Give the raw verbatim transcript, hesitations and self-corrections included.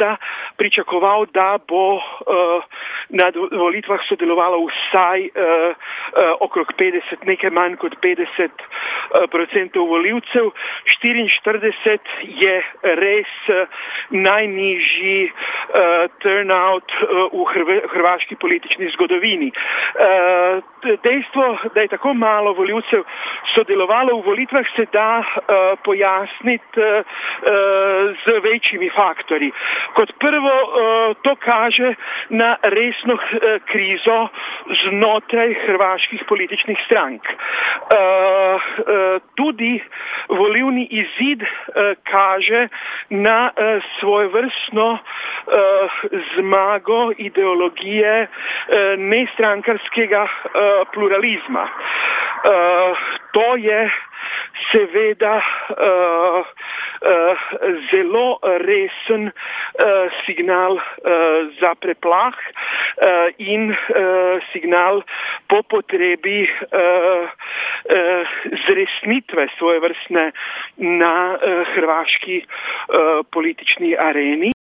Zvezda pričakoval, da bo uh, na volitvah sodelovalo vsaj uh, uh, okrog petdeset, nekaj manj kot petdeset procentov volivcev. štiriinštirideset je res uh, najnižji uh, turnout uh, v hrv hrvaški politični zgodovini. Uh, dejstvo, da je tako malo volivcev sodelovalo v volitvah, se da uh, pojasniti uh, z večjimi faktorji. Kot prvo, uh, to kaže na resno uh, krizo znotraj hrvaških političnih strank. Uh, uh, tudi volilni izid uh, kaže na uh, svojevrstno uh, zmago ideologije uh, nestrankarskega uh, pluralizma. Uh, to je seveda uh, uh, zelo resen uh, signal uh, za preplah uh, in uh, signal po potrebi uh, uh, zresnitve svojevrstne na uh, hrvaški uh, politični areni.